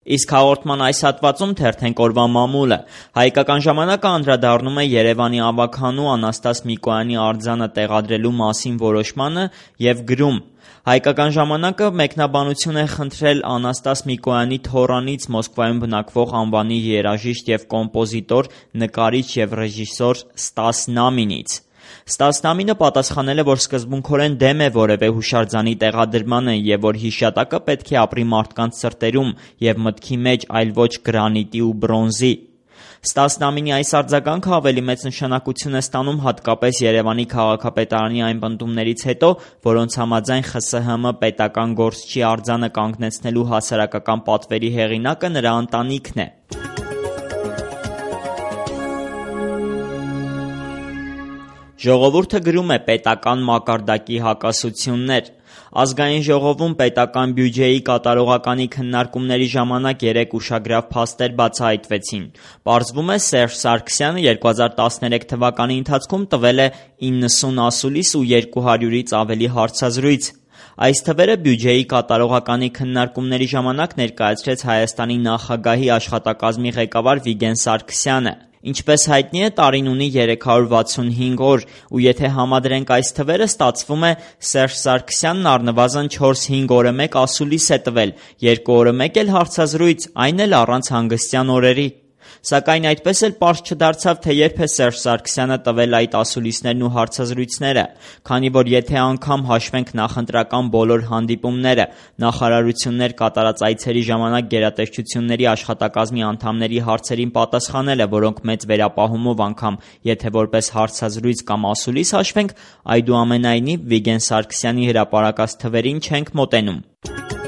Իսկ հաղորդման այս հատվածում թերթենք օրվա մամուլը։ Հայկական ժամանակը անդրադառնում է Երևանի ավագանու Անաստաս Միկոյանի արձանը տեղադրելու մասին որոշմանը և գրում. Հայկական ժամանակը մեկնաբանություն է խնդրել Անաստաս Միկոյանի թոռանից Մոսկվայում բնակվող անվանի երաժիշտ և կոմպոզիտոր, նկարիչ և ռեժիսոր Ստաս Նամինից։ Ստաս Նամինը պատասխանել է, որ սկզբունքորեն դեմ է որևէ հուշարձանի տեղադրմանը և որ հիշատակը պետք է ապրի մարդկանց սրտերում և մտքի մեջ, այլ ոչ գրանիտի ու բրոնզի։ Ստաս Նամինի այս արձագանքը ավելի մեծ նշանակություն է ստանում հատկապես Երևանի քաղաքապետարանի այն պնդումներից հետո, որոնց համաձայն ԽՍՀՄ պետական գործչի արձանը կանգնեցնելու հասարակական պատվերի հեղինակը նրա ընտանիքն է։ Ժողովուրդը գրում է պետական մակարդակի հակասություններ։ Ազգային ժողովում պետական բյուջեի կատարողականի քննարկումների ժամանակ 3 ուշագրավ փաստեր բացահայտվեցին։ Պարզվում է, Սերժ Սարգսյանը 2013 թվականի ընթացքում տվել է 90 ասուլիս ու 200-ից ավելի հարցազրույց։ Այս թվերը բյուջեի կատարողականի քննարկումների ժամանակ ներկայացրեց Հայաստանի նախագահի աշխատակազմի ղեկավար Վիգեն Սարգսյանը։ Ինչպես հայտնի է, տարին ունի 365 օր, ու եթե համադրենք այս թվերը, ստացվում է Սերժ Սարգսյանն առնվազն 4-5 օրը մեկ ասուլիս է տվել, 2 օրը մեկ էլ հարցազրույց, այն էլ առանց հանգստյան օրերի։ Սակայն այդպես էլ պարզ չդարձավ, թե երբ է Սերժ Սարգսյանը տվել այդ ասուլիսներն ու հարցազրույցները, քանի որ եթե անգամ հաշվենք նախընտրական բոլոր հանդիպումները, նախարարություններ կատարած այցերի ժամանակ գերատեսչությունների աշխատակազմի անդամների հարցերին պատասխանելը, որոնք մեծ վերապահումով անգամ եթե որպես հարցազրույց կամ ասուլիս հաշվենք, այդուամենայնիվ Վիգեն Սարգսյանի հրապարակած թվերին չենք մոտենում։